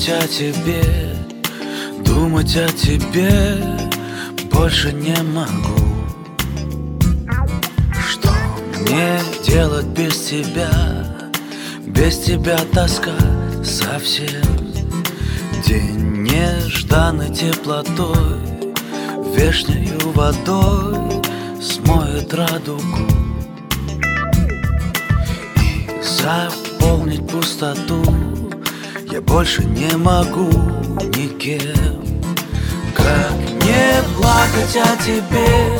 Думать о тебе, думать о тебе больше не могу. Что мне делать без тебя? Без тебя тоска совсем. День нежданной теплотой, вешнею водой смоет радугу. И заполнить пустоту я больше не могу никем. Как не плакать о тебе,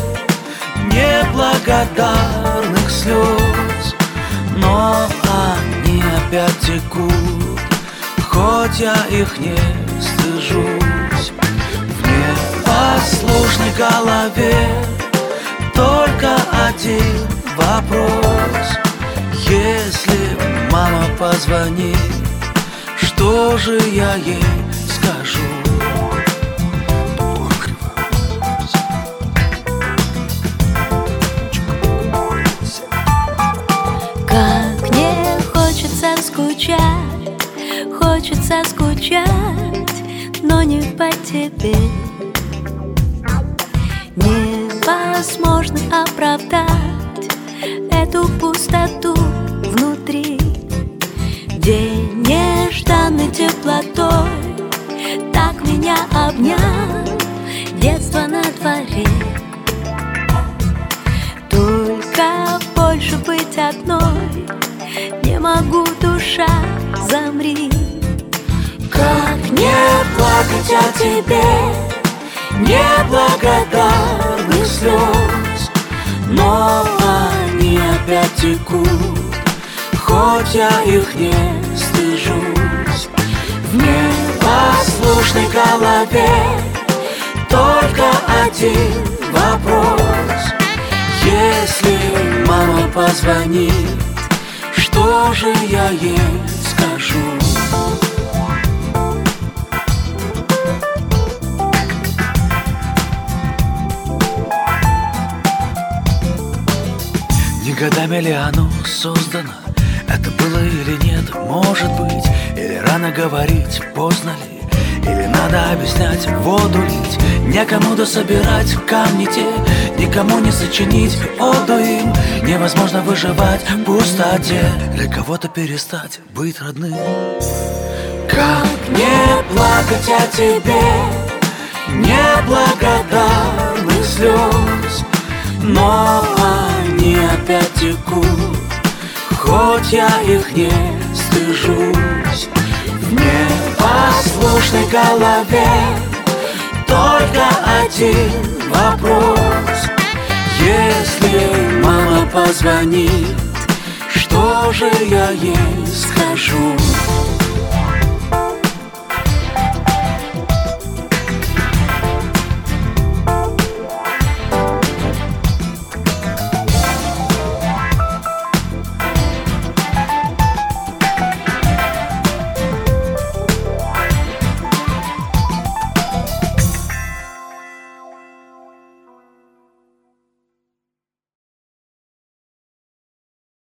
неблагодарных слез, но они опять текут, хоть я их не стыжусь. В непослушной голове только один вопрос: если мама позвонит, что же я ей скажу? Как мне хочется скучать, но не по тебе. Невозможно оправдать эту пустоту внутри. День нежданной теплотой так меня обнял, детство на дворе. Только больше быть одной не могу, душа, замри. Как не плакать о тебе, неблагодарных слез, но они опять текут, хоть я их не стыжусь. В непослушной голове только один вопрос: если мама позвонит, что же я ей скажу? Не годами ли оно создано? Это было или нет? Может быть, или рано говорить, поздно ли? Или надо объяснять, воду лить? Некому дособирать камни те, никому не сочинить оду им. Невозможно выживать в пустоте, для кого-то перестать быть родным. Как не плакать о тебе, неблагодарных слез, но они опять текут, хоть я их не стыжусь. В непослушной голове только один вопрос: если мама позвонит, что же я ей скажу?